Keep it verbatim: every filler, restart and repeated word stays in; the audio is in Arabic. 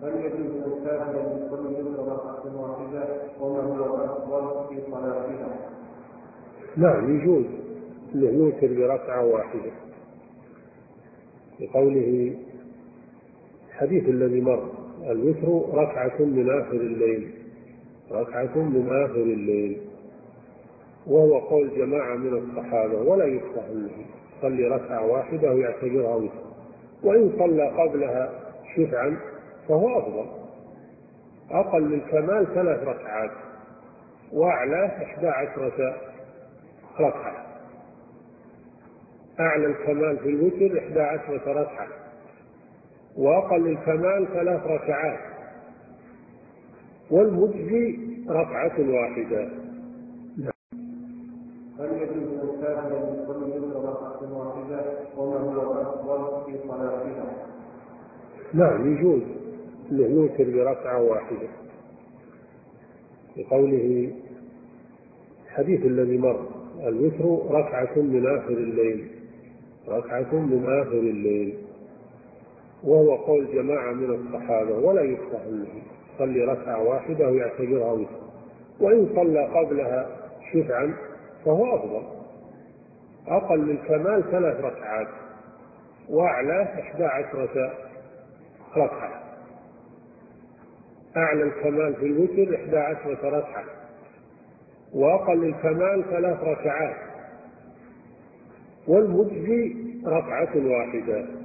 هل يجوز أن كافر يصلي مثل ركعة واحدة وما هو الأفضل في صلاتها؟ نعم يجوز أنه يوتر بركعة واحدة، لقوله الحديث الذي مر: الوتر ركعة من آخر الليل، ركعة من آخر الليل، وهو قول جماعة من الصحابة، ولا يكره أنه يصلي ركعة واحدة ويعتبرها وتر، وإن صلى قبلها شفعا فهو أفضل. أقل الكمال ثلاث ركعات، وأعلى إحدى عشرة ركعة. أعلى الكمال في الوتر إحدى عشرة ركعة، وأقل الكمال ثلاث ركعات، والمجزي ركعة واحدة. هل يجوز أن كافر يصلي مثل ركعة واحدة وما هو الأفضل في صلاتها؟ نعم يجوز أنه يوتر بركعة واحدة، لقوله الحديث الذي مر: الوتر ركعة من آخر الليل، ركعة من آخر الليل، وهو قول جماعة من الصحابة، ولا يكره أنه يصلي ركعة واحدة ويعتبرها وتر، وإن صلى قبلها شفعا فهو أفضل. أقل الكمال ثلاث ركعات، وأعلى إحدى عشرة ركعة. أعلى الكمال في الوتر إحدى عشرة ركعة، وأقل الكمال ثلاث ركعات، والمجزي ركعة واحدة.